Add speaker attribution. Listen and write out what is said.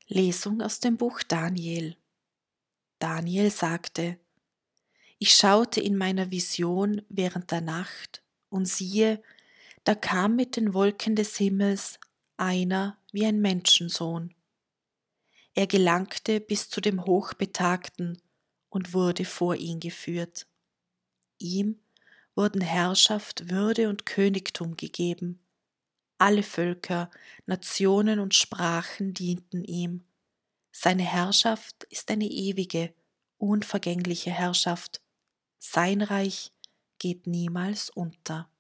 Speaker 1: Lesung aus dem Buch Daniel. Daniel sagte: Ich schaute in meiner Vision während der Nacht, und siehe, da kam mit den Wolken des Himmels einer wie ein Menschensohn. Er gelangte bis zu dem Hochbetagten und wurde vor ihn geführt. Ihm wurden Herrschaft, Würde und Königtum gegeben. Alle Völker, Nationen und Sprachen dienten ihm. Seine Herrschaft ist eine ewige, unvergängliche Herrschaft. Sein Reich geht niemals unter.